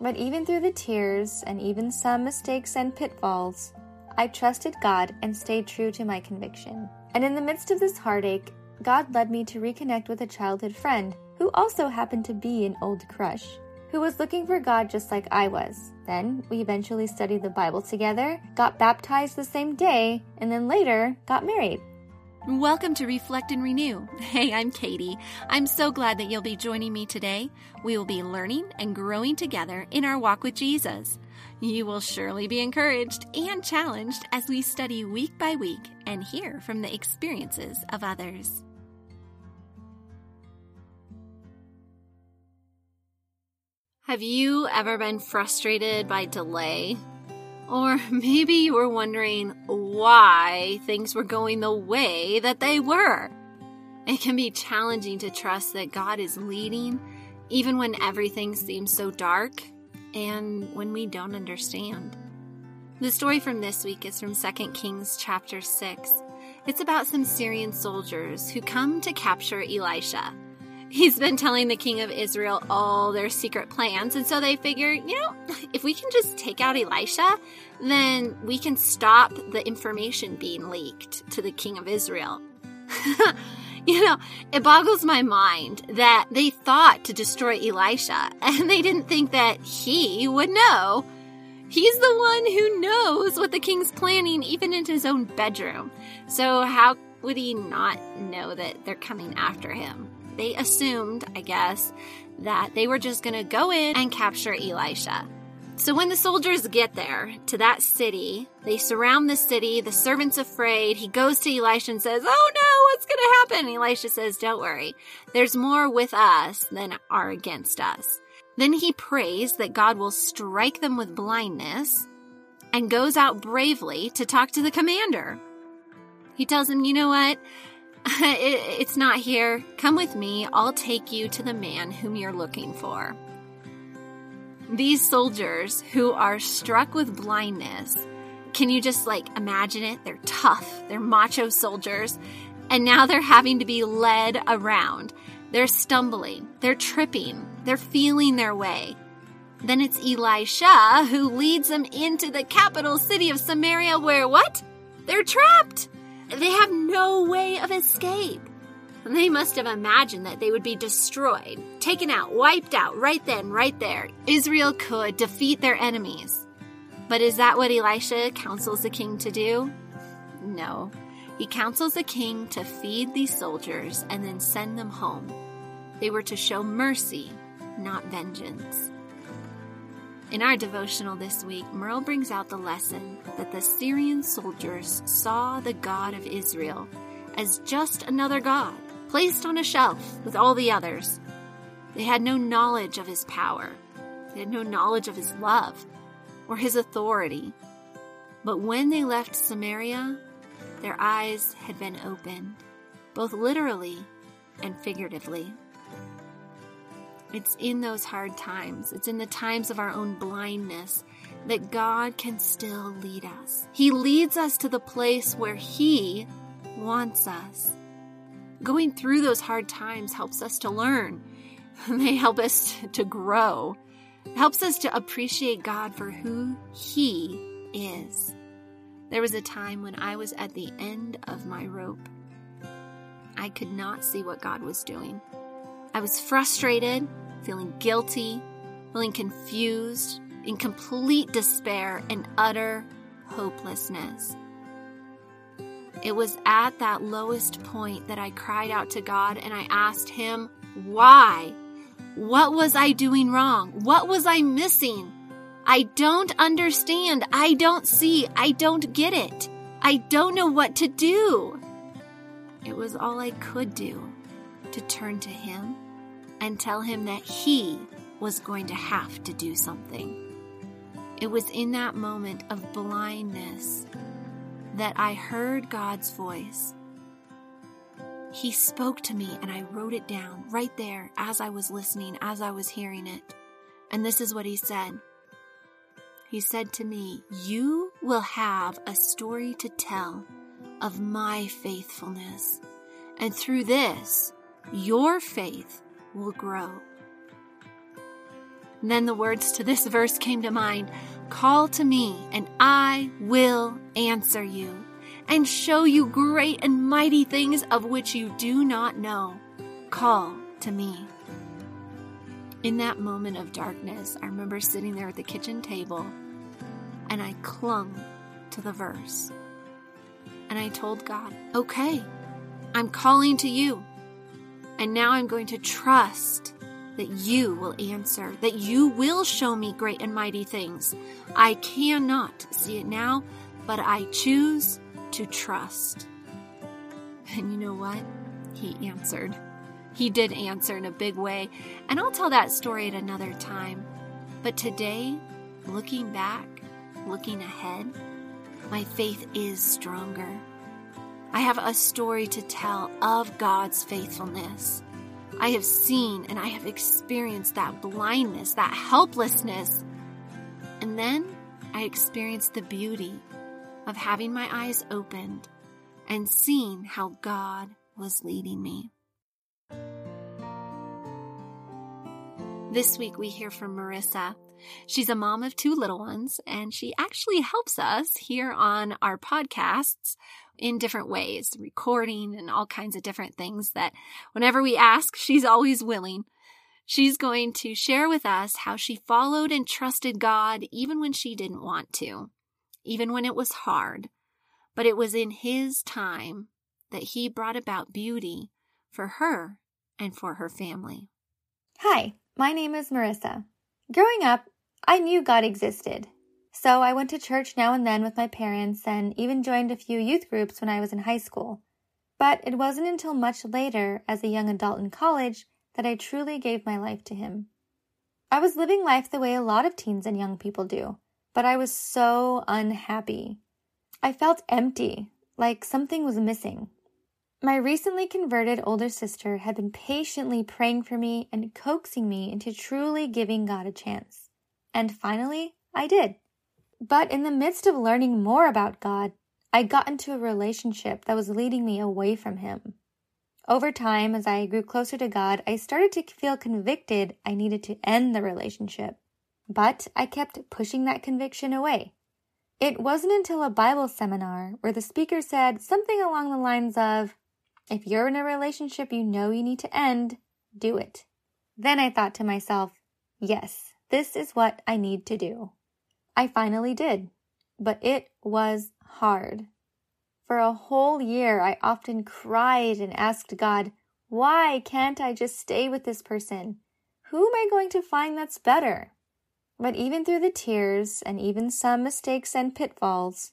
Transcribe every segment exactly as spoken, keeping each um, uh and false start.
But even through the tears and even some mistakes and pitfalls, I trusted God and stayed true to my conviction. And in the midst of this heartache, God led me to reconnect with a childhood friend who also happened to be an old crush, who was looking for God just like I was. Then we eventually studied the Bible together, got baptized the same day, and then later got married. Welcome to Reflect and Renew. Hey, I'm Katie. I'm so glad that you'll be joining me today. We will be learning and growing together in our walk with Jesus. You will surely be encouraged and challenged as we study week by week and hear from the experiences of others. Have you ever been frustrated by delay? Or maybe you were wondering why things were going the way that they were. It can be challenging to trust that God is leading, even when everything seems so dark and when we don't understand. The story from this week is from Second Kings chapter six. It's about some Syrian soldiers who come to capture Elisha. He's been telling the king of Israel all their secret plans, and so they figure, you know, if we can just take out Elisha, then we can stop the information being leaked to the king of Israel. You know, it boggles my mind that they thought to destroy Elisha, and they didn't think that he would know. He's the one who knows what the king's planning, even in his own bedroom. So how would he not know that they're coming after him? They assumed, I guess, that they were just going to go in and capture Elisha. So when the soldiers get there to that city, they surround the city. The servant's afraid. He goes to Elisha and says, "Oh no, what's going to happen?" Elisha says, "Don't worry. There's more with us than are against us." Then he prays that God will strike them with blindness and goes out bravely to talk to the commander. He tells him, "You know what? It, it's not here. Come with me. I'll take you to the man whom you're looking for." These soldiers who are struck with blindness, can you just like imagine it? They're tough. They're macho soldiers. And now they're having to be led around. They're stumbling. They're tripping. They're feeling their way. Then it's Elisha who leads them into the capital city of Samaria where what? They're trapped. They have no way of escape. They must have imagined that they would be destroyed, taken out, wiped out right then, right there. Israel could defeat their enemies. But is that what Elisha counsels the king to do? No. He counsels the king to feed these soldiers and then send them home. They were to show mercy, not vengeance. In our devotional this week, Merle brings out the lesson that the Syrian soldiers saw the God of Israel as just another God, placed on a shelf with all the others. They had no knowledge of his power. They had no knowledge of his love or his authority. But when they left Samaria, their eyes had been opened, both literally and figuratively. It's in those hard times, it's in the times of our own blindness that God can still lead us. He leads us to the place where He wants us. Going through those hard times helps us to learn. They help us to grow. It helps us to appreciate God for who He is. There was a time when I was at the end of my rope. I could not see what God was doing. I was frustrated, feeling guilty, feeling confused, in complete despair and utter hopelessness. It was at that lowest point that I cried out to God and I asked Him, why? What was I doing wrong? What was I missing? I don't understand. I don't see. I don't get it. I don't know what to do. It was all I could do to turn to Him and tell Him that He was going to have to do something. It was in that moment of blindness that I heard God's voice. He spoke to me and I wrote it down right there as I was listening, as I was hearing it. And this is what He said. He said to me, "You will have a story to tell of my faithfulness. And through this, your faith will grow." And then the words to this verse came to mind. Call to me, and I will answer you, and show you great and mighty things of which you do not know. Call to me. In that moment of darkness, I remember sitting there at the kitchen table, and I clung to the verse. And I told God, okay, I'm calling to you. And now I'm going to trust that you will answer, that you will show me great and mighty things. I cannot see it now, but I choose to trust. And you know what? He answered. He did answer in a big way. And I'll tell that story at another time. But today, looking back, looking ahead, my faith is stronger. I have a story to tell of God's faithfulness. I have seen and I have experienced that blindness, that helplessness. And then I experienced the beauty of having my eyes opened and seeing how God was leading me. This week we hear from Marissa. She's a mom of two little ones, and she actually helps us here on our podcasts in different ways, recording and all kinds of different things that whenever we ask, she's always willing. She's going to share with us how she followed and trusted God even when she didn't want to, even when it was hard. But it was in His time that He brought about beauty for her and for her family. Hi, my name is Marissa. Growing up, I knew God existed. So I went to church now and then with my parents and even joined a few youth groups when I was in high school. But it wasn't until much later, as a young adult in college, that I truly gave my life to Him. I was living life the way a lot of teens and young people do, but I was so unhappy. I felt empty, like something was missing. My recently converted older sister had been patiently praying for me and coaxing me into truly giving God a chance. And finally, I did. But in the midst of learning more about God, I got into a relationship that was leading me away from Him. Over time, as I grew closer to God, I started to feel convicted I needed to end the relationship. But I kept pushing that conviction away. It wasn't until a Bible seminar where the speaker said something along the lines of, if you're in a relationship you know you need to end, do it. Then I thought to myself, yes, this is what I need to do. I finally did, but it was hard. For a whole year, I often cried and asked God, why can't I just stay with this person? Who am I going to find that's better? But even through the tears and even some mistakes and pitfalls,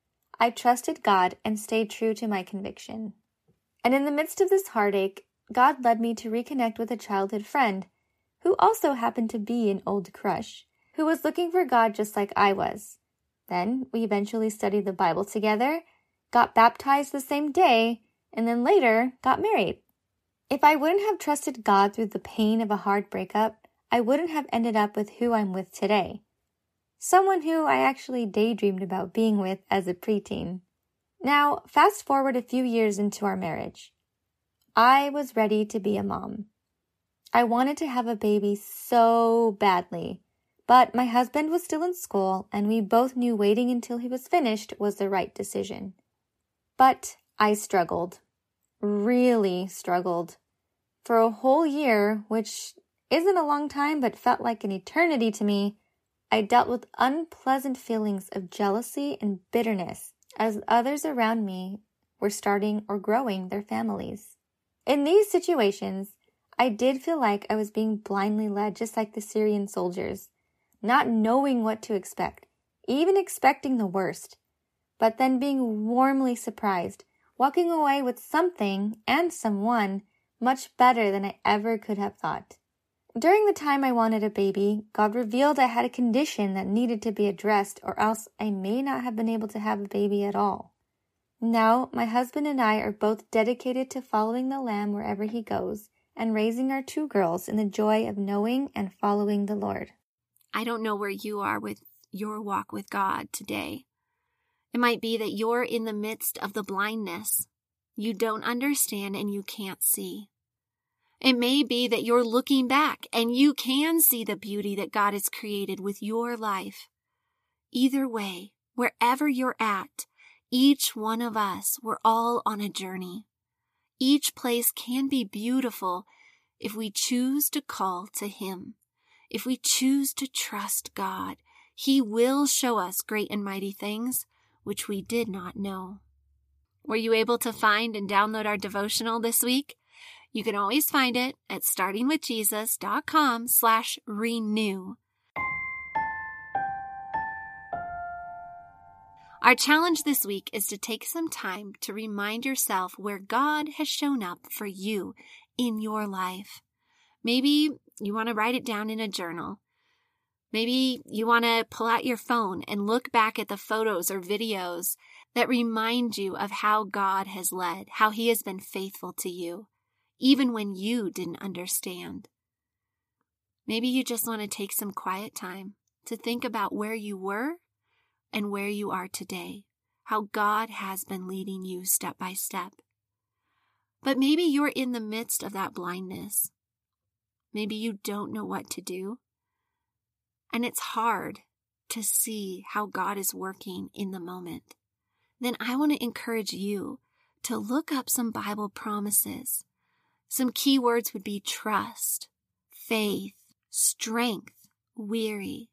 I trusted God and stayed true to my conviction. And in the midst of this heartache, God led me to reconnect with a childhood friend who also happened to be an old crush, who was looking for God just like I was. Then we eventually studied the Bible together, got baptized the same day, and then later got married. If I wouldn't have trusted God through the pain of a hard breakup, I wouldn't have ended up with who I'm with today. Someone who I actually daydreamed about being with as a preteen. Now, fast forward a few years into our marriage. I was ready to be a mom. I wanted to have a baby so badly. But my husband was still in school, and we both knew waiting until he was finished was the right decision. But I struggled. Really struggled. For a whole year, which isn't a long time but felt like an eternity to me, I dealt with unpleasant feelings of jealousy and bitterness as others around me were starting or growing their families. In these situations, I did feel like I was being blindly led just like the Syrian soldiers, not knowing what to expect, even expecting the worst, but then being warmly surprised, walking away with something and someone much better than I ever could have thought. During the time I wanted a baby, God revealed I had a condition that needed to be addressed, or else I may not have been able to have a baby at all. Now, my husband and I are both dedicated to following the Lamb wherever He goes and raising our two girls in the joy of knowing and following the Lord. I don't know where you are with your walk with God today. It might be that you're in the midst of the blindness. You don't understand and you can't see. It may be that you're looking back and you can see the beauty that God has created with your life. Either way, wherever you're at, each one of us, we're all on a journey. Each place can be beautiful if we choose to call to Him. If we choose to trust God, He will show us great and mighty things which we did not know. Were you able to find and download our devotional this week? You can always find it at startingwithjesus.com slash renew. Our challenge this week is to take some time to remind yourself where God has shown up for you in your life. Maybe you want to write it down in a journal. Maybe you want to pull out your phone and look back at the photos or videos that remind you of how God has led, how He has been faithful to you, even when you didn't understand. Maybe you just want to take some quiet time to think about where you were and where you are today, how God has been leading you step by step. But maybe you're in the midst of that blindness. Maybe you don't know what to do. And it's hard to see how God is working in the moment. Then I want to encourage you to look up some Bible promises. Some key words would be trust, faith, strength, weary.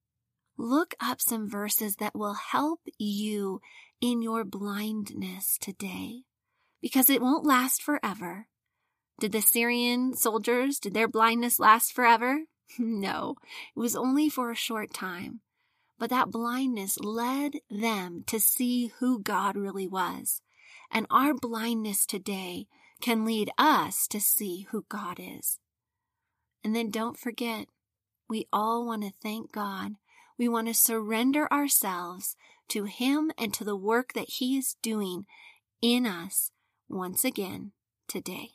Look up some verses that will help you in your blindness today, because it won't last forever. Did the Syrian soldiers, did their blindness last forever? No, it was only for a short time. But that blindness led them to see who God really was. And our blindness today can lead us to see who God is. And then don't forget, we all want to thank God. We want to surrender ourselves to Him and to the work that He is doing in us once again today.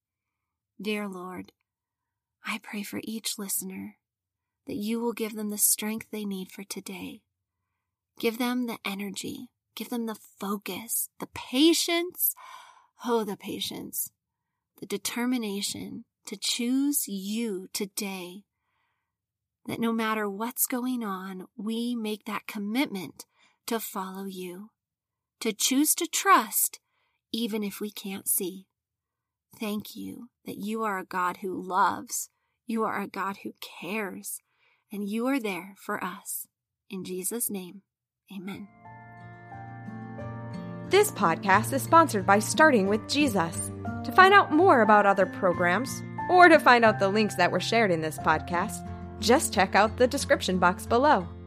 Dear Lord, I pray for each listener that You will give them the strength they need for today. Give them the energy. Give them the focus, the patience. Oh, the patience, the determination to choose You today. That no matter what's going on, we make that commitment to follow You, to choose to trust even if we can't see. Thank You that You are a God who loves, You are a God who cares, and You are there for us. In Jesus' name, amen. This podcast is sponsored by Starting with Jesus. To find out more about other programs, or to find out the links that were shared in this podcast, just check out the description box below.